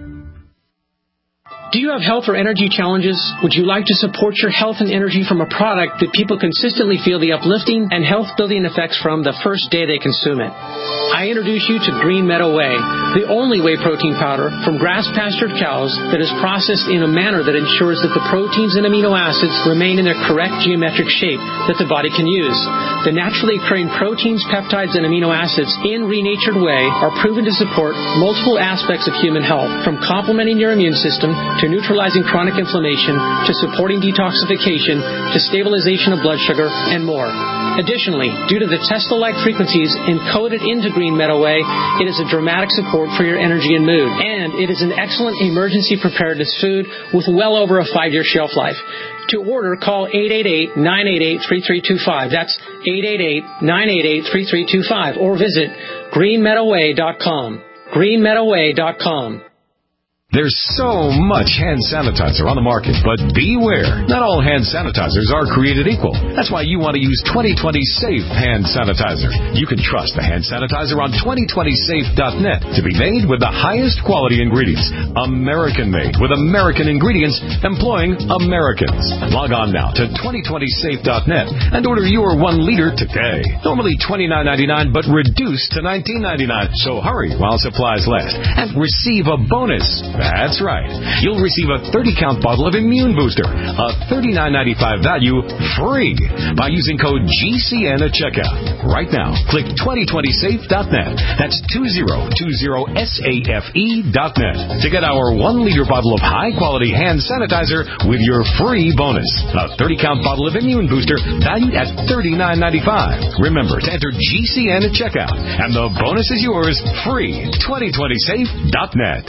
Do you have health or energy challenges? Would you like to support your health and energy from a product that people consistently feel the uplifting and health-building effects from the first day they consume it? I introduce you to Green Meadow Whey, the only whey protein powder from grass-pastured cows that is processed in a manner that ensures that the proteins and amino acids remain in their correct geometric shape that the body can use. The naturally occurring proteins, peptides, and amino acids in renatured whey are proven to support multiple aspects of human health, from complementing your immune system to neutralizing chronic inflammation, to supporting detoxification, to stabilization of blood sugar, and more. Additionally, due to the Tesla-like frequencies encoded into Green Meadow Whey, it is a dramatic support for your energy and mood. And it is an excellent emergency preparedness food with well over a five-year shelf life. To order, call eight eight eight, nine eight eight, three three two five. That's eight eight eight, nine eight eight, three three two five. Or visit green meadow way dot com. green meadow way dot com. There's so much hand sanitizer on the market, but beware. Not all hand sanitizers are created equal. That's why you want to use twenty twenty Safe Hand Sanitizer. You can trust the hand sanitizer on twenty twenty safe dot net to be made with the highest quality ingredients. American-made with American ingredients employing Americans. Log on now to twenty twenty safe dot net and order your one liter today. Normally twenty-nine ninety-nine, but reduced to nineteen ninety-nine. So hurry while supplies last and receive a bonus. That's right. You'll receive a thirty count bottle of Immune Booster, a thirty-nine ninety-five value, free by using code G C N at checkout. Right now, click twenty twenty safe dot net. That's two zero two zero safe dot net to get our one liter bottle of high-quality hand sanitizer with your free bonus. A thirty count bottle of Immune Booster valued at thirty-nine ninety-five. Remember to enter G C N at checkout, and the bonus is yours free. twenty twenty safe dot net.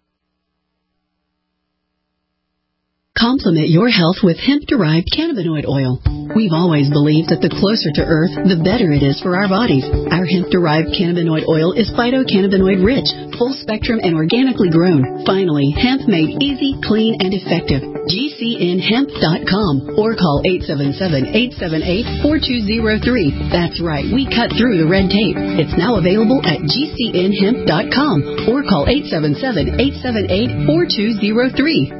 Complement your health with hemp-derived cannabinoid oil. We've always believed that the closer to Earth, the better it is for our bodies. Our hemp-derived cannabinoid oil is phytocannabinoid-rich, full-spectrum, and organically grown. Finally, hemp made easy, clean, and effective. G C N hemp dot com or call eight seven seven, eight seven eight, four two zero three. That's right, we cut through the red tape. It's now available at G C N hemp dot com or call eight seven seven, eight seven eight, four two zero three.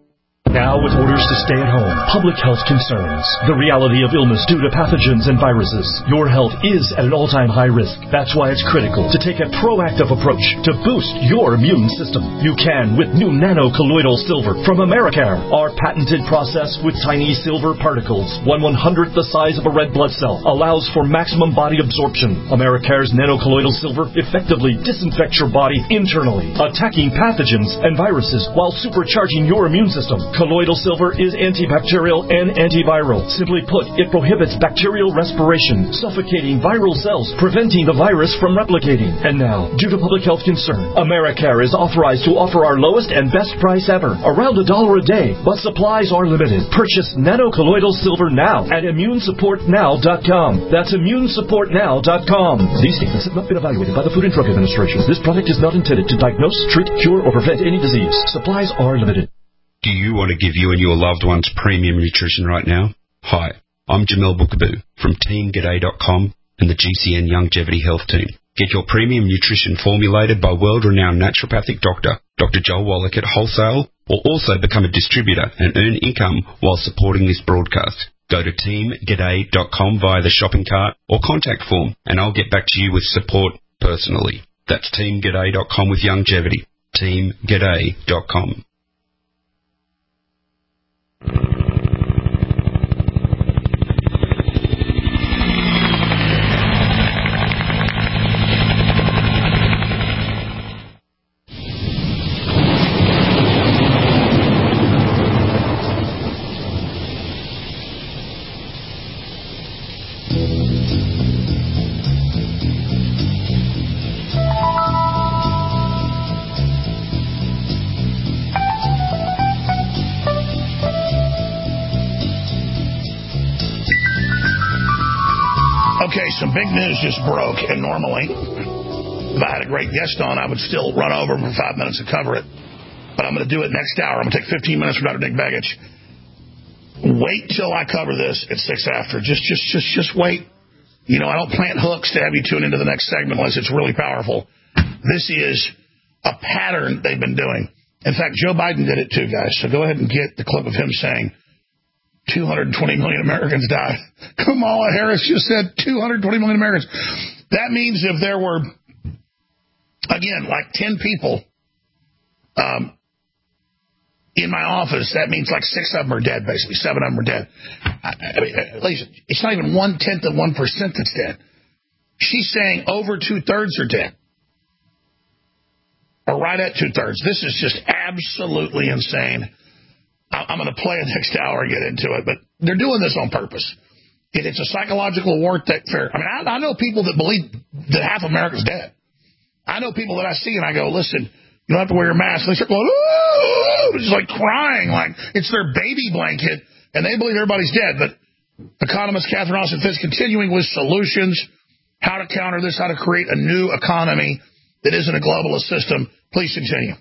Now with orders to stay at home, public health concerns, the reality of illness due to pathogens and viruses, your health is at an all-time high risk. That's why it's critical to take a proactive approach to boost your immune system. You can with new nano-colloidal silver from Americare. Our patented process with tiny silver particles, one one hundredth the size of a red blood cell, allows for maximum body absorption. Americare's nano-colloidal silver effectively disinfects your body internally, attacking pathogens and viruses while supercharging your immune system. Colloidal silver is antibacterial and antiviral. Simply put, it prohibits bacterial respiration, suffocating viral cells, preventing the virus from replicating. And now, due to public health concern, Americare is authorized to offer our lowest and best price ever, around a dollar a day, but supplies are limited. Purchase nano-colloidal silver now at immune support now dot com. That's immune support now dot com. These statements have not been evaluated by the Food and Drug Administration. This product is not intended to diagnose, treat, cure, or prevent any disease. Supplies are limited. Do you want to give you and your loved ones premium nutrition right now? Hi, I'm Jamel Bookaboo from team g'day dot com and the G C N Longevity Health Team. Get your premium nutrition formulated by world-renowned naturopathic doctor, Doctor Joel Wallach at wholesale, or also become a distributor and earn income while supporting this broadcast. Go to team g'day dot com via the shopping cart or contact form, and I'll get back to you with support personally. That's team g'day dot com with longevity. team g'day dot com. Okay, some big news just broke, and normally, if I had a great guest on, I would still run over for five minutes to cover it. But I'm going to do it next hour. I'm going to take fifteen minutes from Doctor Nick Begich. Wait till I cover this at six after. Just, just, just, just wait. You know, I don't plant hooks to have you tune into the next segment unless it's really powerful. This is a pattern they've been doing. In fact, Joe Biden did it too, guys. So go ahead and get the clip of him saying two hundred twenty million Americans died. Kamala Harris just said two hundred twenty million Americans. That means if there were, again, like ten people um, in my office, that means like six of them are dead, basically. Seven of them are dead. I, I mean, at least it's not even one-tenth of one percent that's dead. She's saying over two-thirds are dead. Or right at two-thirds. This is just absolutely insane. I'm going to play it next hour and get into it, but they're doing this on purpose. It, it's a psychological warfare. I mean, I, I know people that believe that half America's dead. I know people that I see and I go, listen, you don't have to wear your mask. And they start going, ooh, just like crying, like it's their baby blanket, and they believe everybody's dead. But economist Catherine Austin Fitts continuing with solutions, how to counter this, how to create a new economy that isn't a globalist system. Please continue.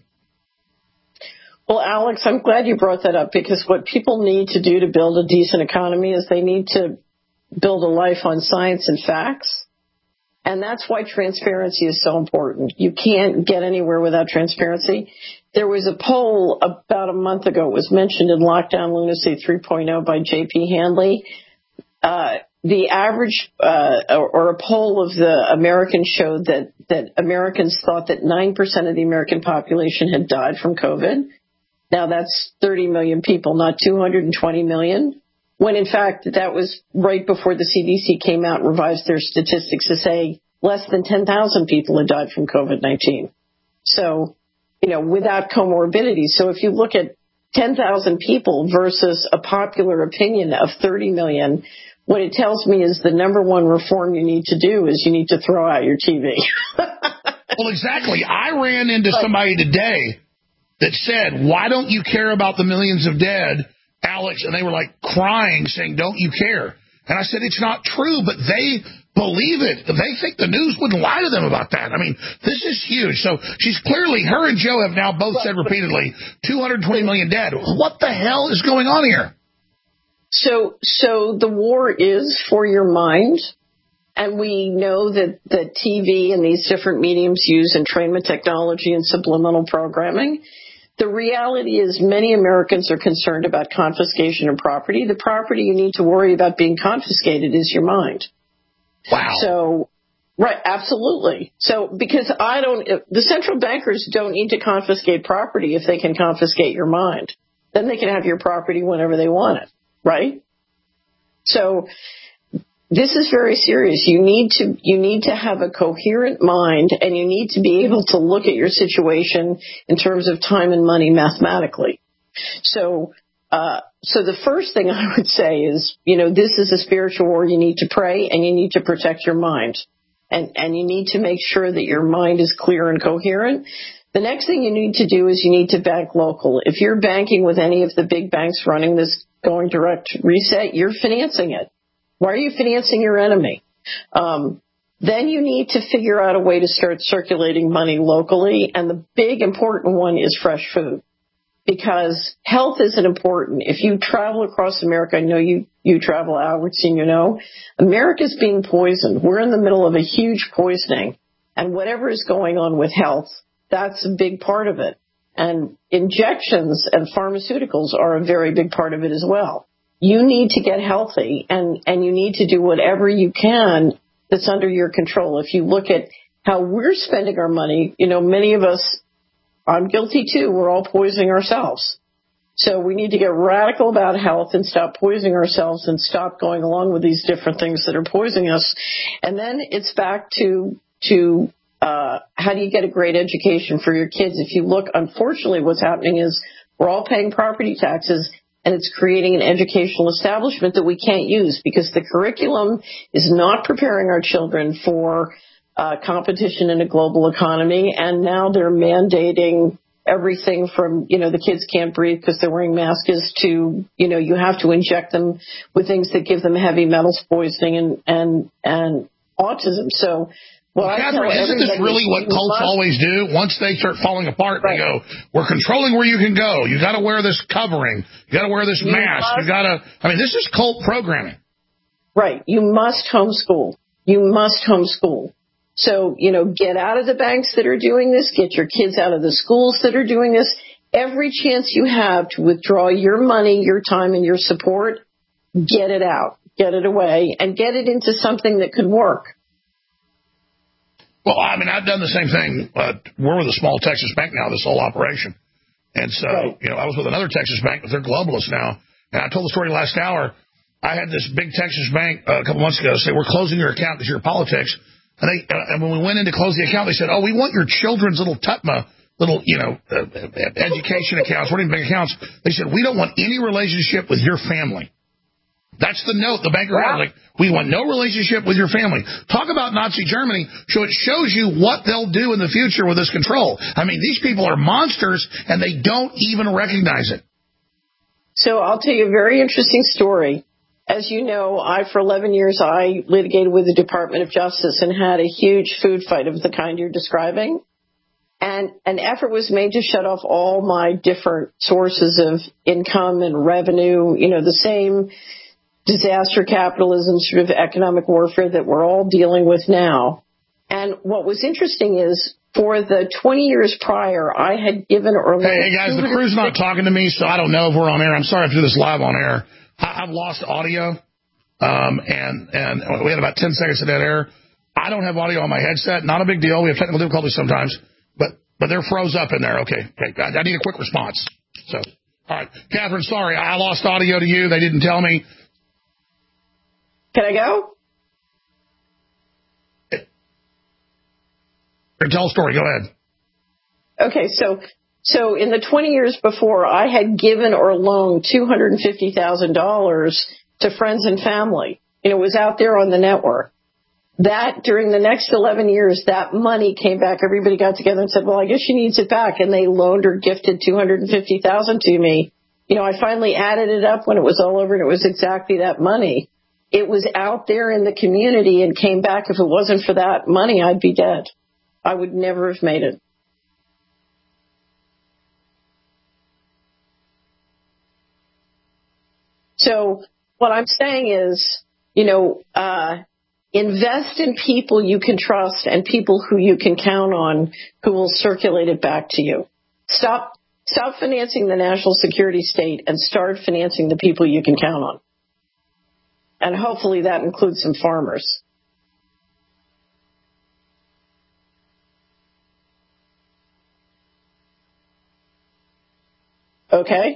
Well, Alex, I'm glad you brought that up, because what people need to do to build a decent economy is they need to build a life on science and facts. And that's why transparency is so important. You can't get anywhere without transparency. There was a poll about a month ago, it was mentioned in Lockdown Lunacy three point oh by J P Handley. Uh, the average, uh, or, or a poll of the Americans showed that, that Americans thought that nine percent of the American population had died from COVID. Now that's thirty million people, not two hundred twenty million. When in fact that was right before the C D C came out and revised their statistics to say less than ten thousand people had died from COVID nineteen. So, you know, without comorbidity. So if you look at ten thousand people versus a popular opinion of thirty million, what it tells me is the number one reform you need to do is you need to throw out your T V. Well, exactly. I ran into somebody today that said, why don't you care about the millions of dead, Alex? And they were like crying, saying, don't you care? And I said, it's not true, but they believe it. They think the news wouldn't lie to them about that. I mean, this is huge. So she's clearly, her and Joe have now both said repeatedly, two hundred twenty million dead. What the hell is going on here? So, so the war is for your mind. And we know that, that T V and these different mediums use entrainment technology and subliminal programming. The reality is many Americans are concerned about confiscation of property. The property you need to worry about being confiscated is your mind. Wow. So, right, absolutely. So, because I don't, the central bankers don't need to confiscate property if they can confiscate your mind. Then they can have your property whenever they want it, right? So, this is very serious. You need to you need to have a coherent mind, and you need to be able to look at your situation in terms of time and money mathematically. So, uh, so the first thing I would say is, you know, this is a spiritual war. You need to pray, and you need to protect your mind, and and you need to make sure that your mind is clear and coherent. The next thing you need to do is you need to bank local. If you're banking with any of the big banks running this going direct reset, you're financing it. Why are you financing your enemy? Um, then you need to figure out a way to start circulating money locally. And the big important one is fresh food, because health isn't important. If you travel across America, I know you, you travel outwards and you know, America's being poisoned. We're in the middle of a huge poisoning. And whatever is going on with health, that's a big part of it. And injections and pharmaceuticals are a very big part of it as well. You need to get healthy, and, and you need to do whatever you can that's under your control. If you look at how we're spending our money, you know, many of us, I'm guilty too, we're all poisoning ourselves. So we need to get radical about health and stop poisoning ourselves and stop going along with these different things that are poisoning us. And then it's back to, to uh, how do you get a great education for your kids? If you look, unfortunately, what's happening is we're all paying property taxes, and it's creating an educational establishment that we can't use because the curriculum is not preparing our children for uh, competition in a global economy. And now they're mandating everything from, you know, the kids can't breathe because they're wearing masks to, you know, you have to inject them with things that give them heavy metals poisoning and, and, and autism. So, Well, well Catherine, isn't this really what cults must, always do? Once they start falling apart, right. They go, we're controlling where you can go. You got to wear this covering. You got to wear this you mask. Must, you got to, I mean, this is cult programming. Right. You must homeschool. You must homeschool. So, you know, get out of the banks that are doing this. Get your kids out of the schools that are doing this. Every chance you have to withdraw your money, your time, and your support, get it out. Get it away and get it into something that could work. Well, I mean, I've done the same thing. Uh, we're with a small Texas bank now, this whole operation. And so, right. you know, I was with another Texas bank, but they're globalists now. And I told the story last hour. I had this big Texas bank uh, a couple months ago say, we're closing your account because you're politics. And they, uh, and when we went in to close the account, they said, oh, we want your children's little Tutma, little, you know, uh, education accounts, what are bank accounts? They said, we don't want any relationship with your family. That's the note the banker yeah. had. Like, we want no relationship with your family. Talk about Nazi Germany. So it shows you what they'll do in the future with this control. I mean, these people are monsters, and they don't even recognize it. So I'll tell you a very interesting story. As you know, I, for eleven years, I litigated with the Department of Justice and had a huge food fight of the kind you're describing. And an effort was made to shut off all my different sources of income and revenue, you know, the same disaster capitalism, sort of economic warfare that we're all dealing with now. And what was interesting is for the twenty years prior, I had given or Hey, hey guys, the crew's not talking to me, so I don't know if we're on air. I'm sorry I have to do this live on air. I, I've lost audio, um, and, and we had about ten seconds of dead air. I don't have audio on my headset. Not a big deal. We have technical difficulties sometimes. But but they're froze up in there. Okay. okay. I, I need a quick response. So, all right. Catherine, sorry. I lost audio to you. They didn't tell me. Can I go? Tell a story. Go ahead. Okay. So so in the twenty years before, I had given or loaned two hundred fifty thousand dollars to friends and family. And it was out there on the network. That, during the next eleven years, that money came back. Everybody got together and said, well, I guess she needs it back. And they loaned or gifted two hundred fifty thousand dollars to me. You know, I finally added it up when it was all over, and it was exactly that money. It was out there in the community and came back. If it wasn't for that money, I'd be dead. I would never have made it. So what I'm saying is, you know, uh, invest in people you can trust and people who you can count on who will circulate it back to you. Stop, stop financing the national security state and start financing the people you can count on. And hopefully that includes some farmers. Okay?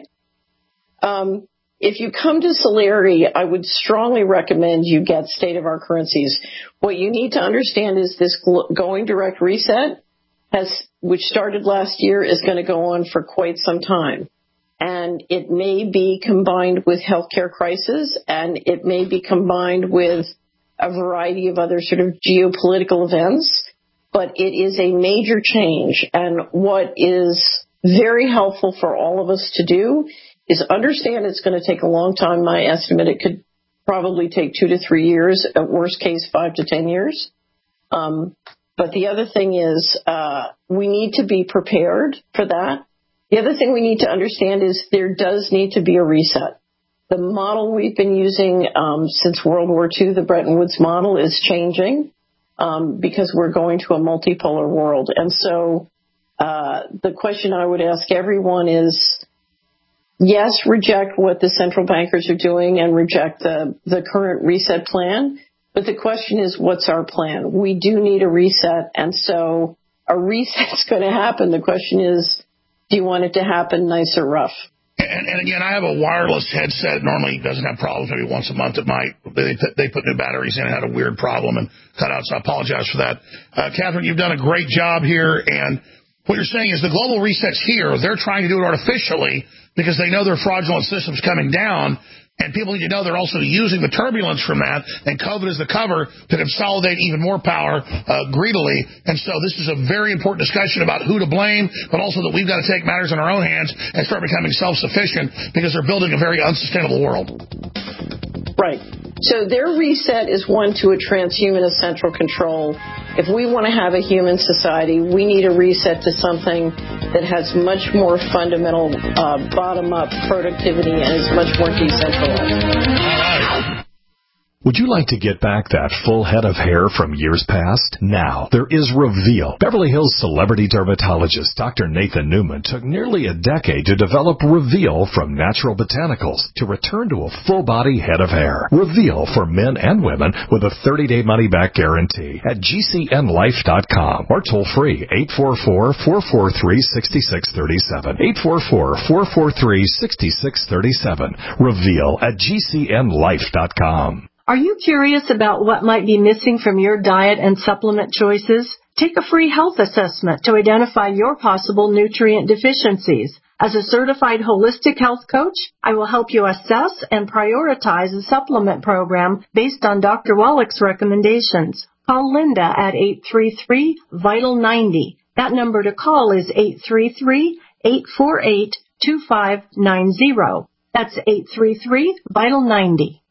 Um, if you come to Solari, I would strongly recommend you get State of Our Currencies. What you need to understand is this going direct reset, has, which started last year, is going to go on for quite some time. And it may be combined with healthcare crisis, and it may be combined with a variety of other sort of geopolitical events. But it is a major change. And what is very helpful for all of us to do is understand it's going to take a long time. My estimate, it could probably take two to three years, at worst case, five to ten years. Um, but the other thing is uh, we need to be prepared for that. The other thing we need to understand is there does need to be a reset. The model we've been using um, since World War Two, the Bretton Woods model, is changing um, because we're going to a multipolar world. And so uh, the question I would ask everyone is, yes, reject what the central bankers are doing and reject the, the current reset plan. But the question is, what's our plan? We do need a reset. And so a reset's going to happen. The question is, do you want it to happen nice or rough? And, and again, I have a wireless headset. Normally, it doesn't have problems. Maybe once a month it might. They put, they put new batteries in. It had a weird problem and cut out, so I apologize for that. Uh, Catherine, you've done a great job here. And what you're saying is the global reset's here. They're trying to do it artificially because they know their fraudulent system's coming down. And people need to know they're also using the turbulence from that, and COVID is the cover to consolidate even more power uh, greedily. And so this is a very important discussion about who to blame, but also that we've got to take matters in our own hands and start becoming self-sufficient because they're building a very unsustainable world. Right. So their reset is one to a transhumanist central control. If we want to have a human society, we need a reset to something that has much more fundamental uh, bottom-up productivity and is much more decentralized. Would you like to get back that full head of hair from years past? Now, there is Reveal. Beverly Hills celebrity dermatologist Doctor Nathan Newman took nearly a decade to develop Reveal from natural botanicals to return to a full-body head of hair. Reveal for men and women with a thirty-day money-back guarantee at G C N life dot com or toll-free eight four four, four four three, six six three seven. eight four four, four four three, six six three seven. Reveal at G C N life dot com. Are you curious about what might be missing from your diet and supplement choices? Take a free health assessment to identify your possible nutrient deficiencies. As a certified holistic health coach, I will help you assess and prioritize a supplement program based on Doctor Wallach's recommendations. Call Linda at eight three three, vital ninety. That number to call is eight three three, eight four eight, two five nine zero. That's eight three three, vital ninety.